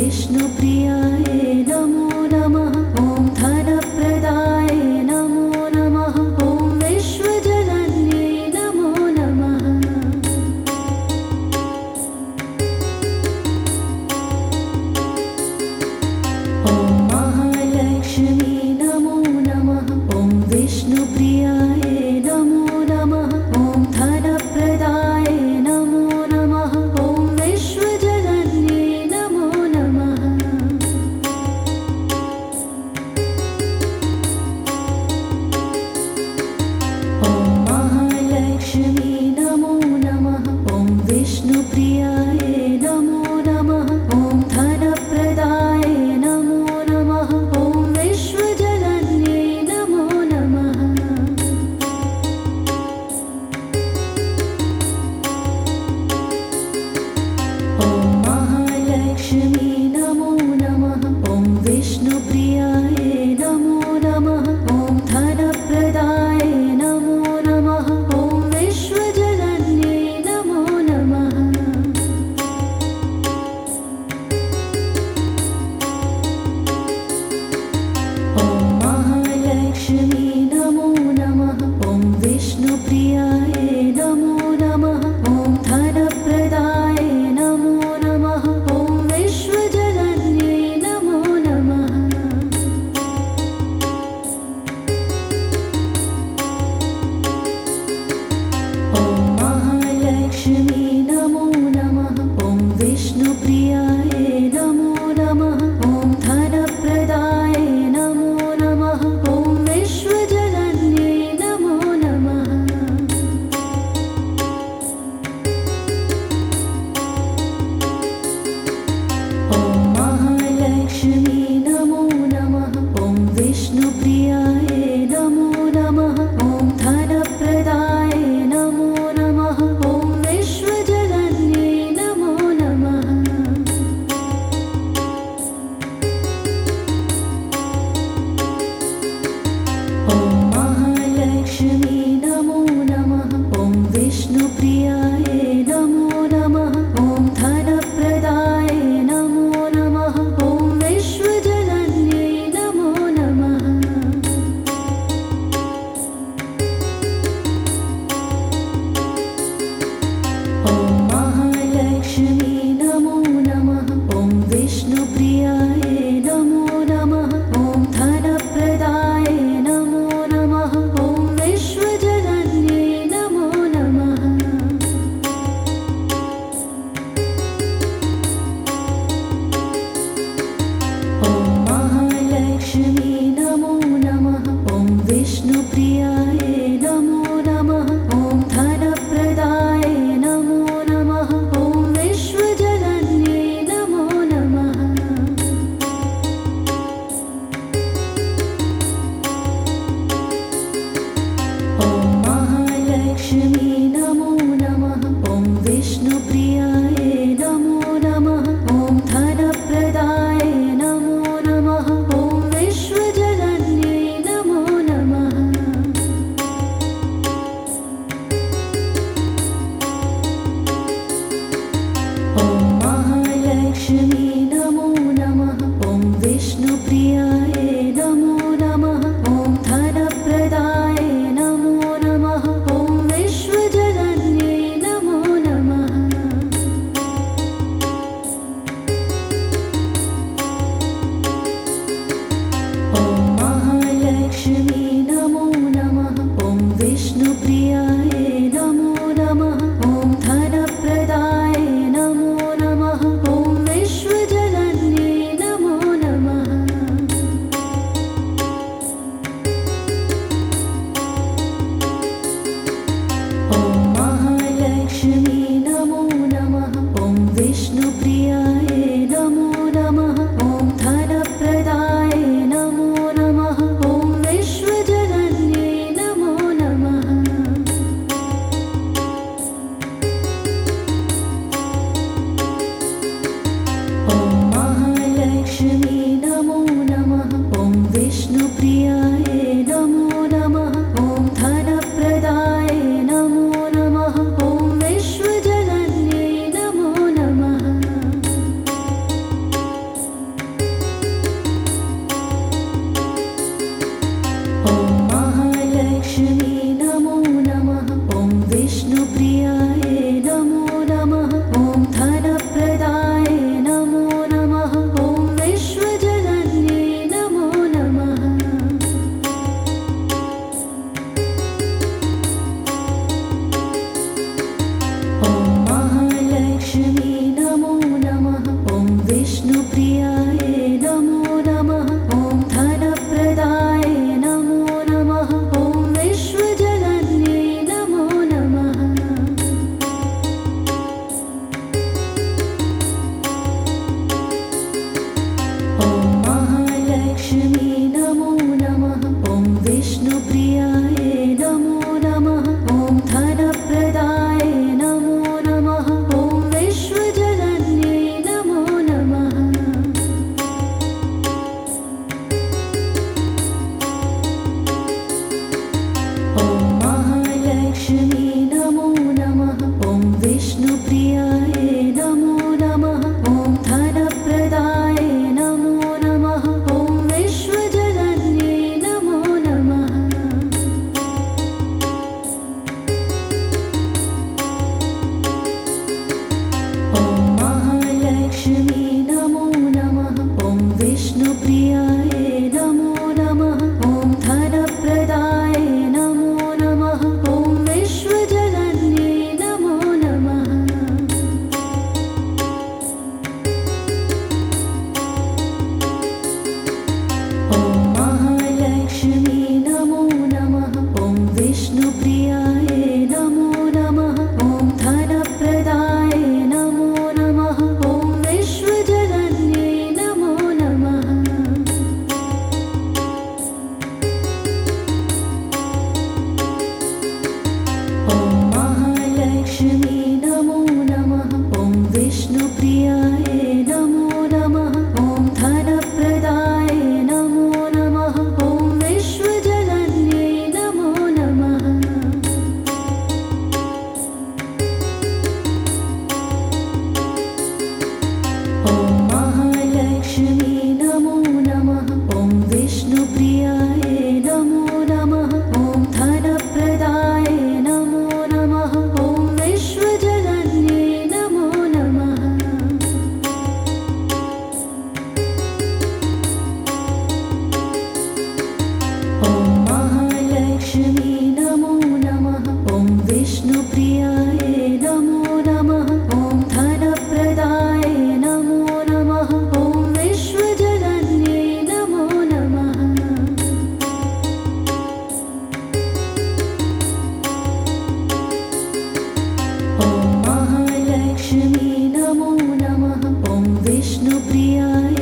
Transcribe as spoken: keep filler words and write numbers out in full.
विष्णुप्रियाय नमो नमः। ॐ धनप्रदाय नमो नमः। ॐ विश्वजनन्यै नमो नमः। ॐ महालक्ष्मी नमो नमः। ॐ विष्णुप्रियाय नमो नमः। ॐ धनप्रदाय नमो नमः। ॐ विश्वजनन्यै नमो नमः। विष्णुप्रियाय नमो नमः। ॐ धनप्रदाय नमो नमः। ॐ विश्वजनन्यै नमो नमः। ॐ महालक्ष्मी नमो नमः। ॐ विष्णुप्रियाय नमो नमः। ॐ धनप्रदाय नमो नमः। ॐ विश्वजनन्यै नमो नमः। ॐ महालक्ष्मी नमो नमः। ॐ विष्णुप्रियाय नमो नमः। ॐ धनप्रदाय नमो नमः। ॐ विश्वजनन्यै नमो नमः। ॐ महालक्ष्मी नमो नमः। ॐ विष्णुप्रियाय नमो नमः। ॐ धनप्रदाय नमो नमः। ॐ विश्वजनन्यै नमो नमः। ॐ महालक्ष्मी नमो नमः। ॐ विष्णुप्रियाय नमो नमः। ॐ धनप्रदाय नमो नमः। ॐ विश्वजनन्यै नमो नमः। ॐ महालक्ष्मी नमो नमः। ॐ विष्णुप्रियाय नमो नमः। ॐ धनप्रदाय नमो नमः। ॐ विश्वजनन्यै नमो नमः। ॐ महालक्ष्मी नमो नमः। ॐ विष्णुप्रियाय नमो नमः। ॐ धनप्रदाय नमो नमः। ॐ विश्वजनन्यै नमो नमः। ॐ महालक्ष्मी नमो नमः। ॐ विष्णुप्रियाय नमो नमः। ॐ धनप्रदाय नमो नमः। ॐ विश्वजनन्यै नमो नमः। ॐ महालक्ष्मी नमो नमः। ॐ विष्णुप्रियाय